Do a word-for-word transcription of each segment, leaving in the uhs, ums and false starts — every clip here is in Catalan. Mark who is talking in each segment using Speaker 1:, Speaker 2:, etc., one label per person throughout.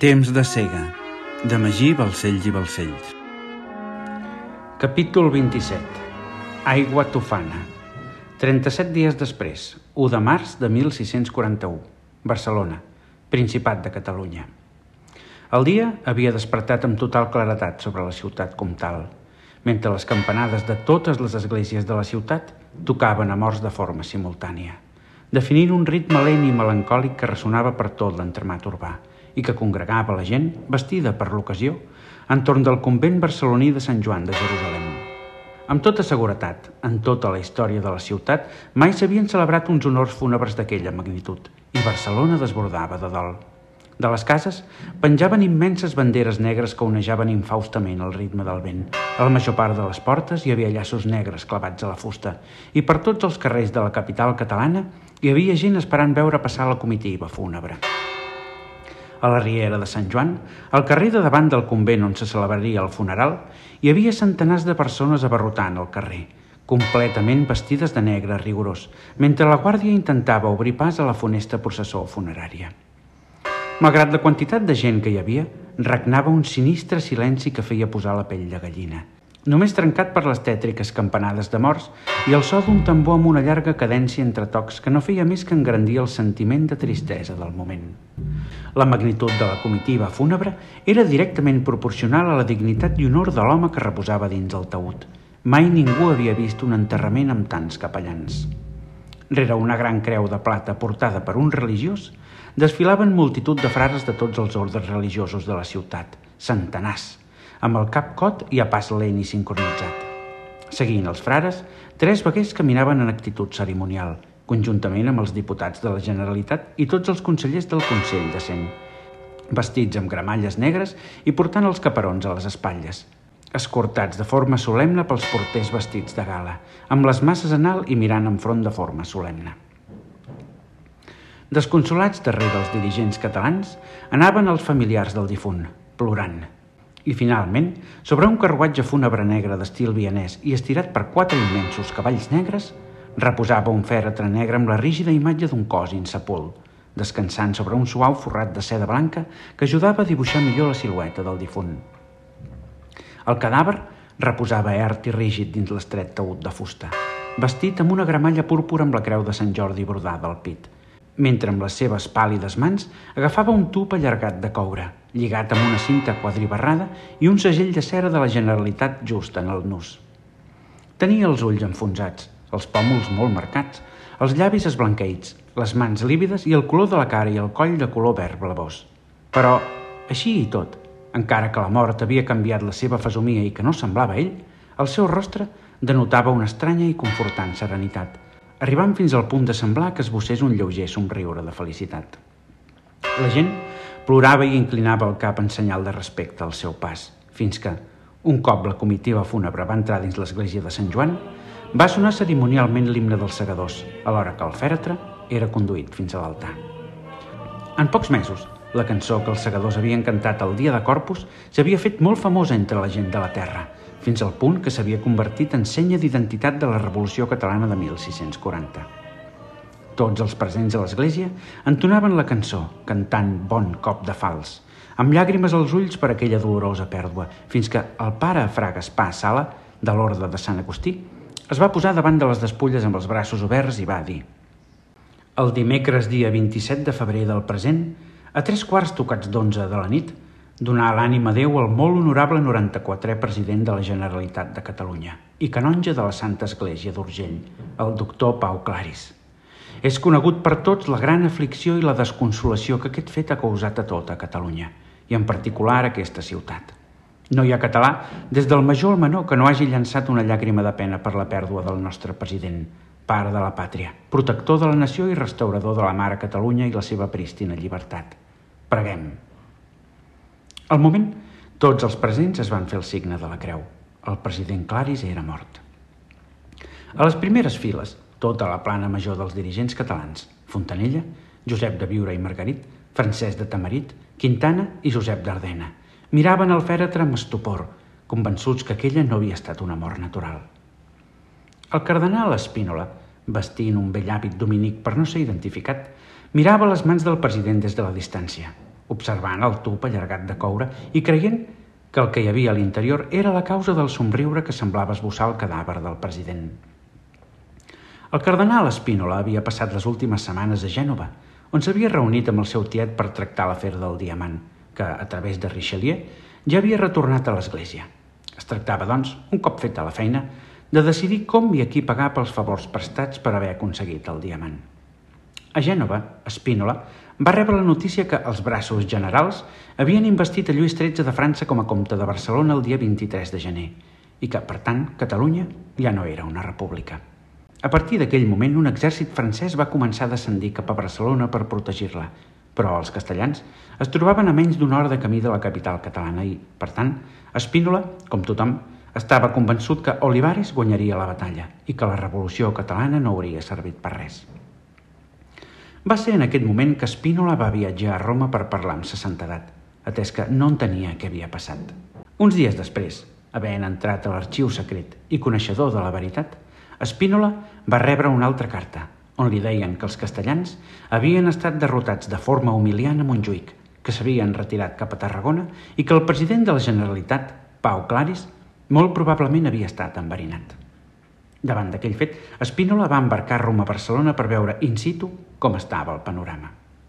Speaker 1: Temps de cega, de Magí Balcells i Balcells. Capítol vint-i-set. Aigua tofana. trenta-set dies després, u de març de mil sis-cents quaranta-u. Barcelona, Principat de Catalunya. El dia havia despertat amb total claredat sobre la ciutat comtal, mentre les campanades de totes les esglésies de la ciutat tocaven a morts de forma simultània, definint un ritme lent i melancòlic que ressonava per tot l'entramat urbà i que congregava la gent, vestida per l'ocasió, entorn del convent barceloní de Sant Joan de Jerusalem. Amb tota seguretat, en tota la història de la ciutat, mai s'havien celebrat uns honors fúnebres d'aquella magnitud, i Barcelona desbordava de dol. De les cases penjaven immenses banderes negres que onejaven infaustament al ritme del vent. A la major part de les portes hi havia llaços negres clavats a la fusta, i per tots els carrers de la capital catalana hi havia gent esperant veure passar la comitiva fúnebre. A la riera de Sant Joan, al carrer de davant del convent on se celebraria el funeral, hi havia centenars de persones abarrotant el carrer, completament vestides de negre rigorós, mentre la guàrdia intentava obrir pas a la funesta processó funerària. Malgrat la quantitat de gent que hi havia, regnava un sinistre silenci que feia posar la pell de gallina, només trencat per les tètriques campanades de morts i el so d'un tambor amb una llarga cadència entre tocs que no feia més que engrandir el sentiment de tristesa del moment. La magnitud de la comitiva fúnebre era directament proporcional a la dignitat i honor de l'home que reposava dins el taüt. Mai ningú havia vist un enterrament amb tants capellans. Rere una gran creu de plata portada per un religiós, desfilaven multitud de frares de tots els ordres religiosos de la ciutat, centenars, amb el cap cot i a pas lent i sincronitzat. Seguint els frares, tres vaguers caminaven en actitud cerimonial, conjuntament amb els diputats de la Generalitat i tots els consellers del Consell de Cent, vestits amb gramalles negres i portant els caperons a les espatlles, escortats de forma solemne pels porters vestits de gala, amb les masses en alt i mirant enfront de forma solemne. Desconsolats darrere els dirigents catalans, anaven els familiars del difunt, plorant. I finalment, sobre un carruatge fúnebre negre d'estil vienès i estirat per quatre immensos cavalls negres, reposava un fèretre negre amb la rígida imatge d'un cos insepult, descansant sobre un suau forrat de seda blanca que ajudava a dibuixar millor la silueta del difunt. El cadàver reposava ert i rígid dins l'estret taüt de fusta, vestit amb una gramalla púrpura amb la creu de Sant Jordi brodada al pit, mentre amb les seves pàl·lides mans agafava un tub allargat de coure, lligat amb una cinta quadribarrada i un segell de cera de la Generalitat just en el nus. Tenia els ulls enfonsats, els pòmuls molt marcats, els llavis esblanqueïts, les mans lívides i el color de la cara i el coll de color verd blavós. Però, així i tot, encara que la mort havia canviat la seva fesomia i que no semblava ell, el seu rostre denotava una estranya i confortant serenitat, arribant fins al punt de semblar que esbossés un lleuger somriure de felicitat. La gent plorava i inclinava el cap en senyal de respecte al seu pas, fins que, un cop la comitiva fúnebre va entrar dins l'església de Sant Joan, va sonar cerimonialment l'himne dels segadors, alhora que el fèretre era conduït fins a l'altar. En pocs mesos, la cançó que els segadors havien cantat el dia de Corpus s'havia fet molt famosa entre la gent de la terra, fins al punt que s'havia convertit en senya d'identitat de la Revolució Catalana de mil sis-cents quaranta. Tots els presents a l'església entonaven la cançó, cantant Bon cop de fals, amb llàgrimes als ulls per aquella dolorosa pèrdua, fins que el pare Fra Gaspar Sala, de l'Orde de Sant Agustí, es va posar davant de les despulles amb els braços oberts i va dir: «El dimecres dia vint-i-set de febrer del present, a tres quarts tocats d'onze de la nit, donar l'ànima a Déu al molt honorable noranta-quatrè president de la Generalitat de Catalunya i canonge de la Santa Església d'Urgell, el doctor Pau Claris. És conegut per tots la gran aflicció i la desconsolació que aquest fet ha causat a tota Catalunya, i en particular a aquesta ciutat. No hi ha català, des del major al menor, que no hagi llançat una llàgrima de pena per la pèrdua del nostre president, pare de la pàtria, protector de la nació i restaurador de la mare Catalunya i la seva prístina llibertat. Preguem». Al moment, tots els presents es van fer el signe de la creu. El president Claris era mort. A les primeres files, tota la plana major dels dirigents catalans, Fontanella, Josep de Viure i Margarit, Francesc de Tamarit, Quintana i Josep d'Ardena, miraven el fèretre amb estupor, convençuts que aquella no havia estat una mort natural. El cardenal Spínola, vestint un vell hàbit dominic per no ser identificat, mirava les mans del president des de la distància, observant el tub allargat de coure i creient que el que hi havia a l'interior era la causa del somriure que semblava esbossar el cadàver del president. El cardenal Spínola havia passat les últimes setmanes a Gènova, on s'havia reunit amb el seu tiet per tractar l'afer del diamant, que, a través de Richelieu, ja havia retornat a l'església. Es tractava, doncs, un cop feta la feina, de decidir com i a qui pagar pels favors prestats per haver aconseguit el diamant. A Gènova, Spínola va rebre la notícia que els braços generals havien investit a Lluís tretze de França com a comte de Barcelona el dia vint-i-tres de gener i que, per tant, Catalunya ja no era una república. A partir d'aquell moment, un exèrcit francès va començar a descendir cap a Barcelona per protegir-la, però els castellans es trobaven a menys d'una hora de camí de la capital catalana i, per tant, Spínola, com tothom, estava convençut que Olivares guanyaria la batalla i que la revolució catalana no hauria servit per res. Va ser en aquest moment que Spínola va viatjar a Roma per parlar amb sa santedat, atès que no entenia què havia passat. Uns dies després, havent entrat a l'arxiu secret i coneixedor de la veritat, Spínola va rebre una altra carta, on li deien que els castellans havien estat derrotats de forma humiliant a Montjuïc, que s'havien retirat cap a Tarragona i que el president de la Generalitat, Pau Claris, molt probablement havia estat enverinat. Davant d'aquell fet, Spínola va embarcar rumb a Barcelona per veure in situ com estava el panorama.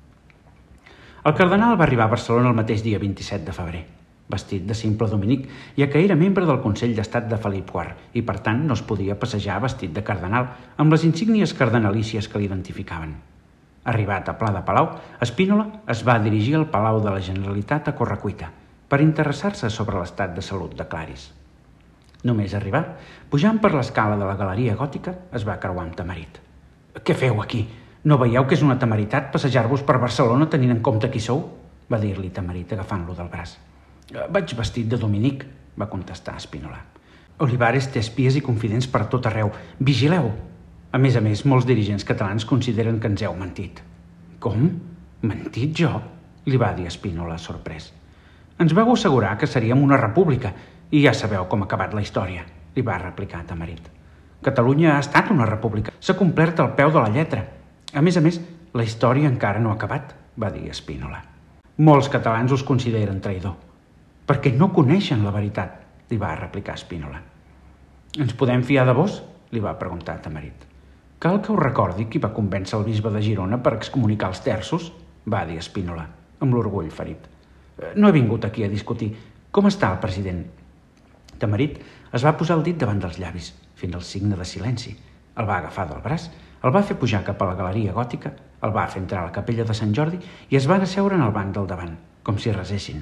Speaker 1: El cardenal va arribar a Barcelona el mateix dia vint-i-set de febrer, vestit de simple dominic, ja que era membre del Consell d'Estat de Felip quart i, per tant, no es podia passejar vestit de cardenal amb les insígnies cardenalícies que l'identificaven. Arribat a Pla de Palau, Spínola es va dirigir al Palau de la Generalitat a correcuita per interessar-se sobre l'estat de salut de Claris. Només arribar, pujant per l'escala de la galeria gòtica, es va creuar amb Tamarit. «Què feu aquí? No veieu que és una temeritat passejar-vos per Barcelona tenint en compte qui sou?» va dir-li Tamarit agafant-lo del braç. «Vaig vestit de dominic», va contestar Spínola. «Olivares té espies i confidents per tot arreu. Vigileu! A més a més, molts dirigents catalans consideren que ens heu mentit». «Com? Mentit jo?» li va dir Spínola, sorprès. «Ens vau assegurar que seríem una república i ja sabeu com ha acabat la història», li va replicar Tamarit. «Catalunya ha estat una república. S'ha complert al peu de la lletra. A més a més, la història encara no ha acabat», va dir Spínola. «Molts catalans us consideren traïdor, perquè no coneixen la veritat», li va replicar Spínola. «Ens podem fiar de vos?», li va preguntar Tamarit. «Cal que us recordi qui va convèncer el bisbe de Girona per excomunicar els terços?», va dir Spínola, amb l'orgull ferit. «No he vingut aquí a discutir. Com està el president?» Tamarit es va posar el dit davant dels llavis, fent el signe de silenci. El va agafar del braç, el va fer pujar cap a la galeria gòtica, el va fer entrar a la capella de Sant Jordi i es van asseure en el banc del davant, com si resessin.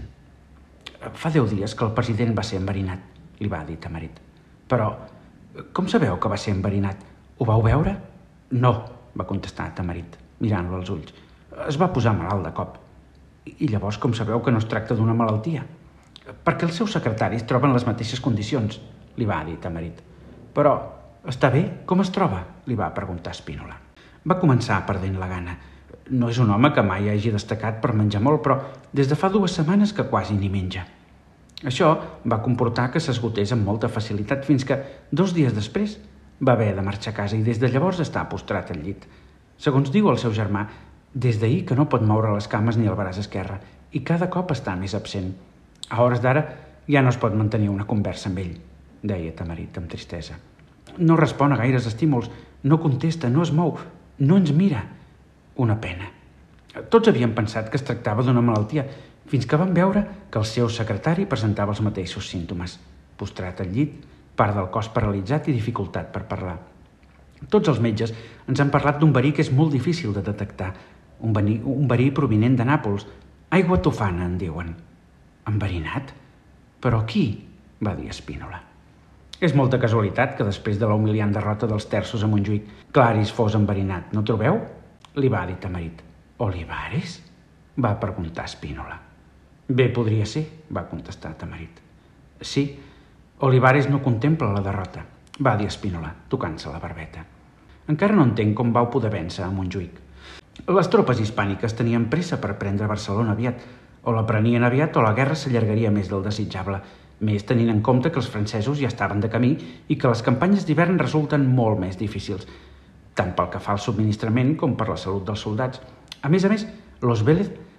Speaker 1: «Fa deu dies que el president va ser enverinat», li va dir Tamarit. «Però, com sabeu que va ser enverinat? Ho vau veure?» «No», va contestar Tamarit, mirant-lo als ulls. «Es va posar malalt de cop». «I llavors com sabeu que no es tracta d'una malaltia?» «Perquè els seus secretaris troben les mateixes condicions», li va dir Tamarit. «Però, està bé? Com es troba?», li va preguntar Spínola. Va començar perdent la gana. No és un home que mai hagi destacat per menjar molt, però des de fa dues setmanes que quasi ni menja. Això va comportar que s'esgotés amb molta facilitat fins que, dos dies després, va haver de marxar a casa i des de llavors està postrat al llit. Segons diu el seu germà, des d'ahir que no pot moure les cames ni el braç esquerre i cada cop està més absent. A hores d'ara ja no es pot mantenir una conversa amb ell, deia Tamarit amb tristesa. No respon a gaires estímuls, no contesta, no es mou, no ens mira. Una pena. Tots havien pensat que es tractava d'una malaltia, fins que van veure que el seu secretari presentava els mateixos símptomes. Postrat al llit, part del cos paralitzat i dificultat per parlar. Tots els metges ens han parlat d'un verí que és molt difícil de detectar, un verí, un verí provinent de Nàpols. Aigua tofana, en diuen. «Enverinat? Però qui?», va dir Spínola. «És molta casualitat que després de la humiliant derrota dels terços a Montjuïc, Claris fos enverinat, no trobeu?», li va dir Tamarit. «Olivares?», va preguntar Spínola. «Bé podria ser», va contestar Tamarit. «Sí, Olivares no contempla la derrota», va dir Spínola, tocant-se la barbeta. «Encara no entenc com vau poder vèncer a Montjuïc. Les tropes hispàniques tenien pressa per prendre Barcelona aviat. O la prenien aviat o la guerra s'allargaria més del desitjable, més tenint en compte que els francesos ja estaven de camí i que les campanyes d'hivern resulten molt més difícils, tant pel que fa al subministrament com per la salut dels soldats. A més a més, Los Vélez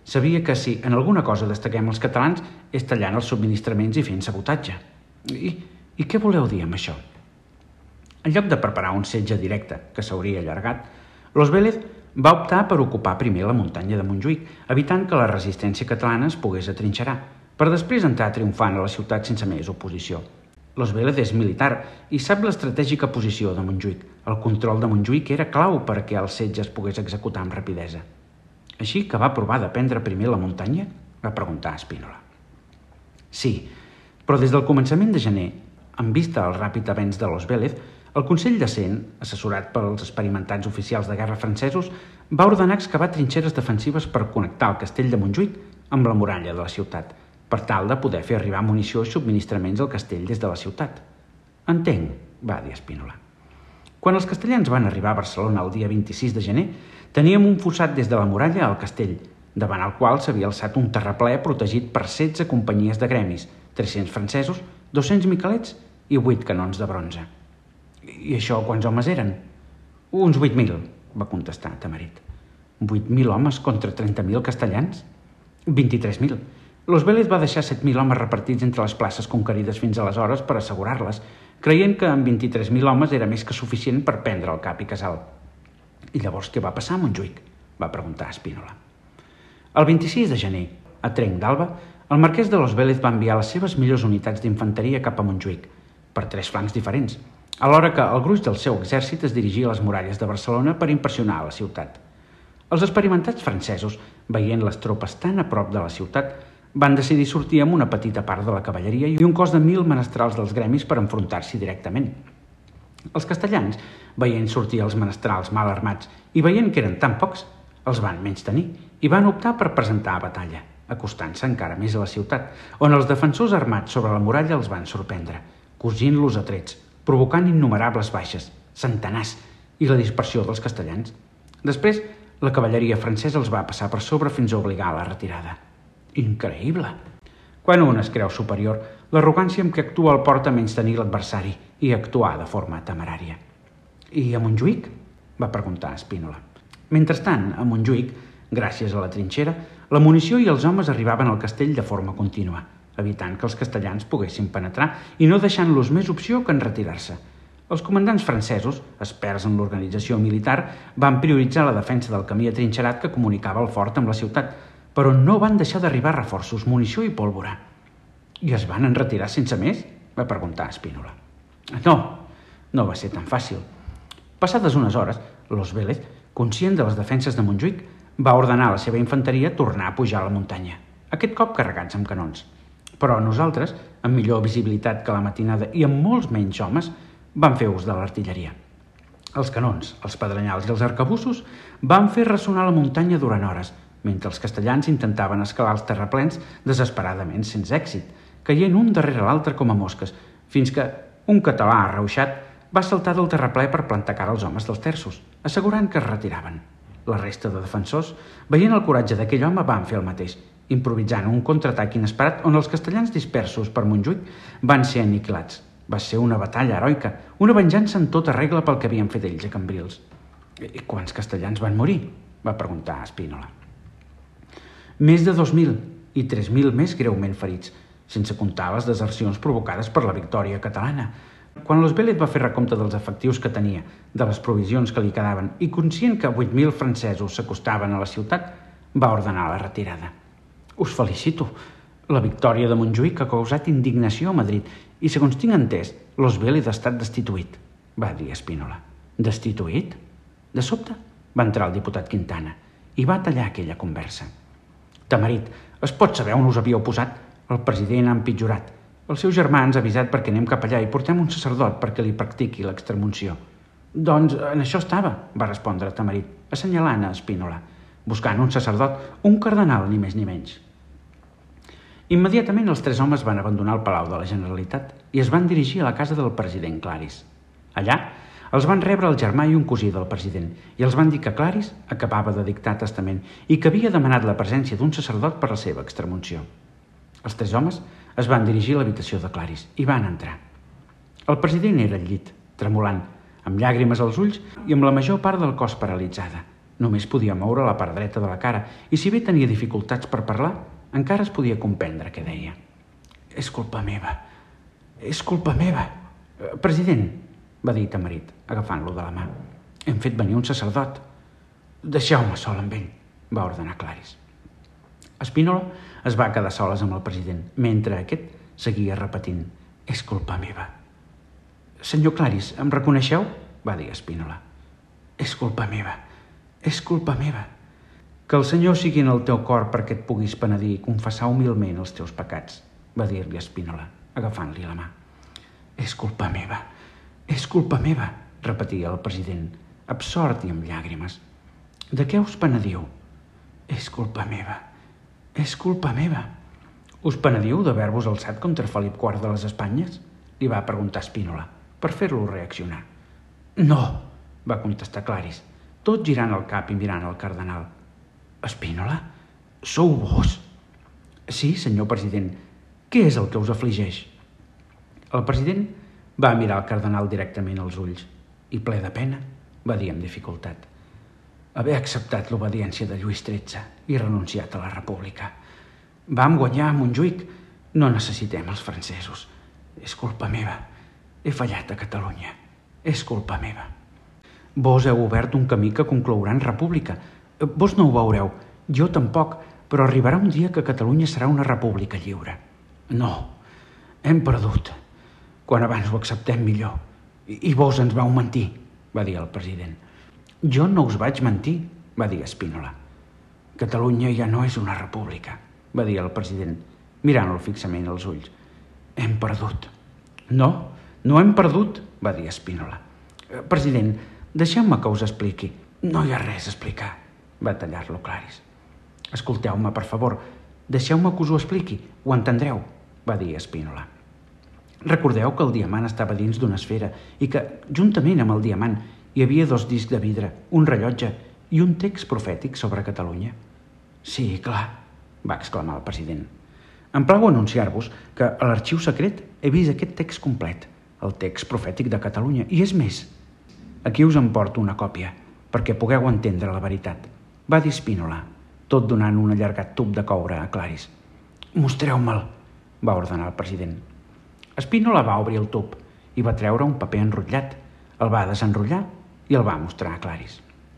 Speaker 1: sabia que si en alguna cosa destaquem els catalans és tallant els subministraments i fent sabotatge. I, i què voleu dir amb això? En lloc de preparar un setge directe, que s'hauria allargat, Los Vélez va optar per ocupar primer la muntanya de Montjuïc, evitant que la resistència catalana es pogués atrinxerar, per després entrar triomfant a la ciutat sense més oposició. Los Vélez és militar i sap l'estratègica posició de Montjuïc. El control de Montjuïc era clau perquè el setge es pogués executar amb rapidesa. Així que va provar de prendre primer la muntanya? Va preguntar Spínola. Sí, però des del començament de gener, en vista al ràpid avenç de Los Vélez, el Consell de Cent, assessorat pels experimentats oficials de guerra francesos, va ordenar excavar trinxeres defensives per connectar el castell de Montjuïc amb la muralla de la ciutat, per tal de poder fer arribar munició i subministraments al castell des de la ciutat. Entenc, va dir Spínola. Quan els castellans van arribar a Barcelona el dia vint-i-sis de gener, teníem un fossat des de la muralla al castell, davant el qual s'havia alçat un terraplè protegit per setze companyies de gremis, tres-cents francesos, dos-cents miquelets i vuit canons de bronze. I això quants homes eren? Uns vuit mil, va contestar Tamarit. Vuit mil homes contra trenta mil castellans? Vint-i-tres mil. Los Vélez va deixar set mil homes repartits entre les places conquerides fins aleshores per assegurar-les, creient que amb vint-i-tres mil homes era més que suficient per prendre el cap i casal. I llavors què va passar a Montjuïc? Va preguntar Spínola. El vint-i-sis de gener, a trenc d'alba, el marquès de Los Vélez va enviar les seves millors unitats d'infanteria cap a Montjuïc, per tres flancs diferents, alhora que el gruix del seu exèrcit es dirigia a les muralles de Barcelona per impressionar a la ciutat. Els experimentats francesos, veient les tropes tan a prop de la ciutat, van decidir sortir amb una petita part de la cavalleria i un cos de mil menestrals dels gremis per enfrontar-s'hi directament. Els castellans, veient sortir els menestrals mal armats i veient que eren tan pocs, els van menystenir i van optar per presentar a batalla, acostant-se encara més a la ciutat, on els defensors armats sobre la muralla els van sorprendre, cosint-los a trets, provocant innumerables baixes, centenars, i la dispersió dels castellans. Després, la cavalleria francesa els va passar per sobre fins a obligar a la retirada. Increïble! Quan un es creu superior, l'arrogància amb què actua el porta a menystenir l'adversari i a actuar de forma temerària. I a Montjuïc? Va preguntar Spínola. Mentrestant, a Montjuïc, gràcies a la trinxera, la munició i els homes arribaven al castell de forma contínua, evitant que els castellans poguessin penetrar i no deixant-los més opció que en retirar-se. Els comandants francesos, experts en l'organització militar, van prioritzar la defensa del camí atrinxerat que comunicava el fort amb la ciutat, però no van deixar d'arribar reforços, munició i pólvora. I es van enretirar sense més? Va preguntar Spínola. No, no va ser tan fàcil. Passades unes hores, Los Vélez, conscient de les defenses de Montjuïc, va ordenar a la seva infanteria tornar a pujar a la muntanya, aquest cop carregats amb canons. Però nosaltres, amb millor visibilitat que la matinada i amb molts menys homes, vam fer ús de l'artilleria. Els canons, els pedrenyals i els arcabussos van fer ressonar la muntanya durant hores, mentre els castellans intentaven escalar els terraplens desesperadament sense èxit, caient un darrere l'altre com a mosques, fins que un català arrauxat va saltar del terraplè per plantar cara als homes dels terços, assegurant que es retiraven. La resta de defensors, veient el coratge d'aquell home, van fer el mateix, improvisant un contraatac inesperat on els castellans dispersos per Montjuïc van ser aniquilats. Va ser una batalla heroica, una venjança en tota regla pel que havien fet ells a Cambrils. I quants castellans van morir? Va preguntar Spínola. Més de dos mil i tres mil més greument ferits, sense comptar les desercions provocades per la victòria catalana. Quan Los Vélez va fer recompte dels efectius que tenia, de les provisions que li quedaven, i conscient que vuit mil francesos s'acostaven a la ciutat, va ordenar la retirada. Us felicito. La victòria de Montjuïc ha causat indignació a Madrid i, segons tinc entès, Los Vélez ha estat destituït, va dir Spínola. Destituït? De sobte va entrar el diputat Quintana i va tallar aquella conversa. Tamarit, es pot saber on us havíeu posat? El president ha empitjorat. El seu germà ens ha avisat perquè anem cap allà i portem un sacerdot perquè li practiqui l'extremunció. Doncs en això estava, va respondre Tamarit, assenyalant a Spínola, buscant un sacerdot, un cardenal, ni més ni menys. Immediatament els tres homes van abandonar el Palau de la Generalitat i es van dirigir a la casa del president Claris. Allà els van rebre el germà i un cosí del president i els van dir que Claris acabava de dictar testament i que havia demanat la presència d'un sacerdot per a la seva extremunció. Els tres homes es van dirigir a l'habitació de Claris i van entrar. El president era al llit, tremolant, amb llàgrimes als ulls i amb la major part del cos paralitzada. Només podia moure la part dreta de la cara i si bé tenia dificultats per parlar, encara es podia comprendre què deia. És culpa meva. És culpa meva. President, va dir Tamarit, agafant-lo de la mà. Hem fet venir un sacerdot. Deixeu-me sol amb ell, va ordenar Claris. Spínola es va quedar soles amb el president, mentre aquest seguia repetint: és culpa meva. Senyor Claris, em reconeixeu? Va dir Spínola. És culpa meva. És culpa meva. Que el Senyor sigui en el teu cor perquè et puguis penedir i confessar humilment els teus pecats, va dir-li Spínola, agafant-li la mà. És culpa meva. És culpa meva, repetia el president, absort i amb llàgrimes. De què us penediu? És culpa meva. És culpa meva. Us penediu d'haver-vos alçat contra Felip quart de les Espanyes? Li va preguntar Spínola, per fer-lo reaccionar. No, va contestar Claris, tot girant el cap i mirant el cardenal. Spínola, sou vos? Sí, senyor president. Què és el que us afligeix? El president va mirar el cardenal directament als ulls i, ple de pena, va dir amb dificultat: haver acceptat l'obediència de Lluís tretze i renunciat a la república. Vam guanyar a Montjuïc. No necessitem els francesos. És culpa meva. He fallat a Catalunya. És culpa meva. Vos heu obert un camí que conclourà en república. Vos no ho veureu, jo tampoc, però arribarà un dia que Catalunya serà una república lliure. No, hem perdut. Quan abans ho acceptem millor. I, i vos ens vau mentir, va dir el president. Jo no us vaig mentir, va dir Spínola. Catalunya ja no és una república, va dir el president, mirant-lo fixament als ulls. Hem perdut. No, no hem perdut, va dir Spínola. President, deixeu-me que us expliqui. No hi ha res a explicar, va tallar-lo Claris. Escolteu-me, per favor, deixeu-me que us ho expliqui, ho entendreu, va dir Spínola. Recordeu que el diamant estava dins d'una esfera i que, juntament amb el diamant, hi havia dos discs de vidre, un rellotge i un text profètic sobre Catalunya? Sí, clar, va exclamar el president. Em plau anunciar-vos que a l'arxiu secret he vist aquest text complet, el text profètic de Catalunya, i és més. Aquí us en porto una còpia, perquè pugueu entendre la veritat, va dir Spínola, tot donant un allargat tub de coure a Claris. Mostreu-me'l, va ordenar el president. Spínola va obrir el tub i va treure un paper enrotllat, el va desenrotllar i el va mostrar a Claris.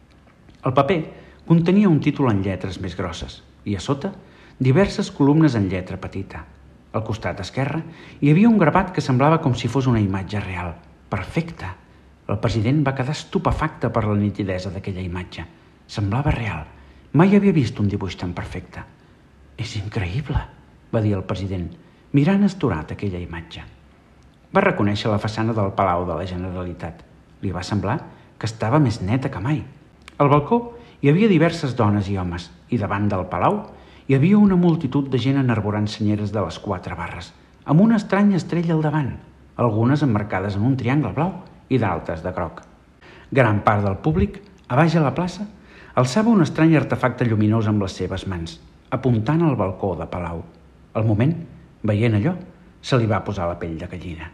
Speaker 1: El paper contenia un títol en lletres més grosses i a sota diverses columnes en lletra petita. Al costat esquerre hi havia un gravat que semblava com si fos una imatge real, perfecta. El president va quedar estupefacte per la nitidesa d'aquella imatge. Semblava real. Mai havia vist un dibuix tan perfecte. És increïble, va dir el president, mirant astorat aquella imatge. Va reconèixer la façana del Palau de la Generalitat. Li va semblar que estava més neta que mai. Al balcó hi havia diverses dones i homes i davant del palau hi havia una multitud de gent enarborant senyeres de les quatre barres, amb una estranya estrella al davant, algunes emmarcades en un triangle blau i d'altres de groc. Gran part del públic, a baix a la plaça, alçava un estrany artefacte lluminós amb les seves mans, apuntant al balcó de palau. Al moment, veient allò, se li va posar la pell de gallina.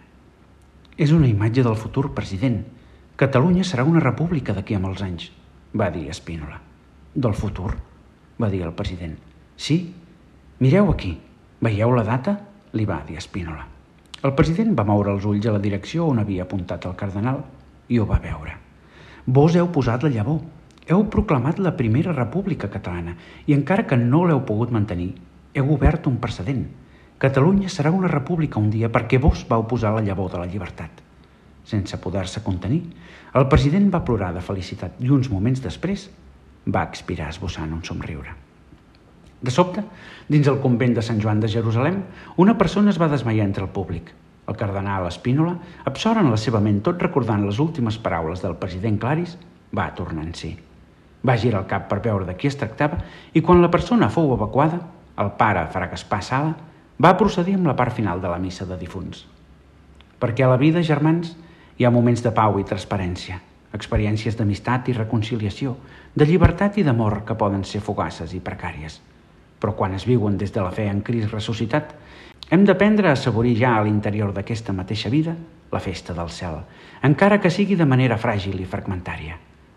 Speaker 1: És una imatge del futur, president. Catalunya serà una república d'aquí a molts anys, va dir Spínola. Del futur, va dir el president. Sí, mireu aquí. Veieu la data? Li va dir Spínola. El president va moure els ulls a la direcció on havia apuntat el cardenal i ho va veure. Vos heu posat la llavor. Heu proclamat la primera república catalana i encara que no l'heu pogut mantenir, heu obert un precedent. Catalunya serà una república un dia perquè vos vau posar la llavor de la llibertat. Sense poder-se contenir, el president va plorar de felicitat i uns moments després va expirar esbossant un somriure. De sobte, dins el convent de Sant Joan de Jerusalem, una persona es va desmaiar entre el públic. El cardenal Spínola, absort en la seva ment tot recordant les últimes paraules del president Claris, va tornar en si. Va girar el cap per veure de qui es tractava i quan la persona fou evacuada, el pare Fra Gaspar Sala va procedir amb la part final de la missa de difunts. Perquè a la vida, germans, hi ha moments de pau i transparència, experiències d'amistat i reconciliació, de llibertat i d'amor que poden ser fugaces i precàries. Però quan es viuen des de la fe en Crist ressuscitat, hem d'aprendre a assaborir ja a l'interior d'aquesta mateixa vida la festa del cel, encara que sigui de manera fràgil i fragmentària.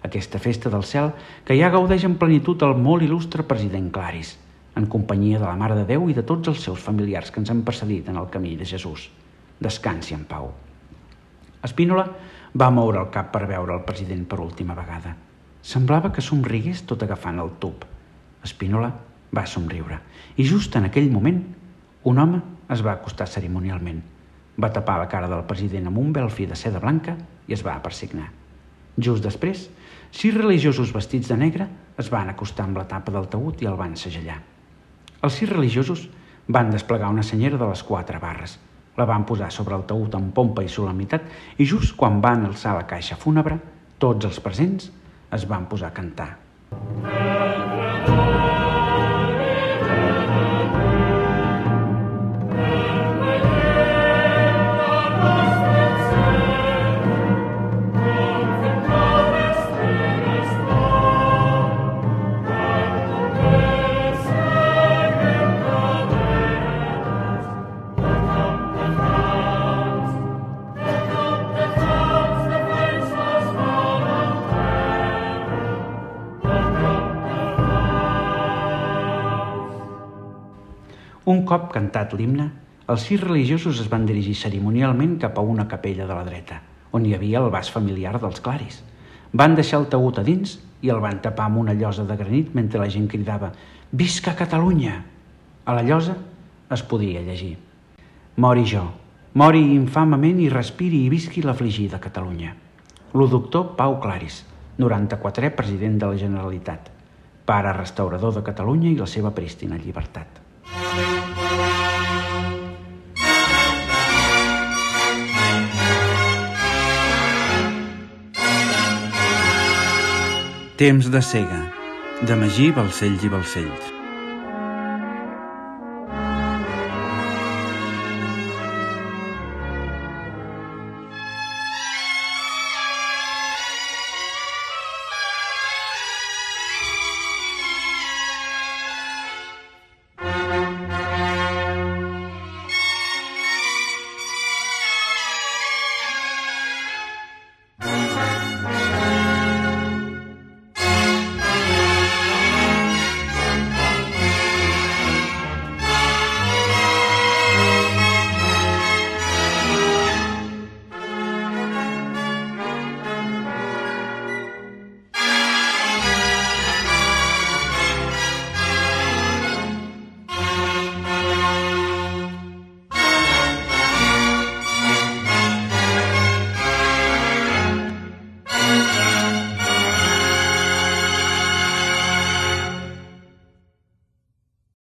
Speaker 1: aquesta festa del cel que ja gaudeix en plenitud el molt il·lustre president Claris, en companyia de la Mare de Déu i de tots els seus familiars que ens han precedit en el camí de Jesús. Descansi en pau. Spínola va moure el cap per veure el president per última vegada. Semblava que somrigués tot agafant el tub. Spínola va somriure i just en aquell moment un home es va acostar cerimonialment. Va tapar la cara del president amb un vel fi de seda blanca i es va persignar. Just després, sis religiosos vestits de negre es van acostar amb la tapa del taüt i el van segellar. Els sis religiosos van desplegar una senyera de les quatre barres, la van posar sobre el taüt amb pompa i solemnitat i just quan van alçar la caixa fúnebre, tots els presents es van posar a cantar. Un cop cantat l'himne, els sis religiosos es van dirigir cerimonialment cap a una capella de la dreta, on hi havia el vas familiar dels Claris. Van deixar el taüt a dins i el van tapar amb una llosa de granit mentre la gent cridava «Visca Catalunya!». A la llosa es podia llegir «Mori jo, mori infamament i respiri i visqui l'afligida Catalunya». Lo doctor Pau Claris, noranta-quatrè president de la Generalitat, pare restaurador de Catalunya i la seva prístina llibertat.
Speaker 2: Temps de cega, de Magí Balcells i Balcells.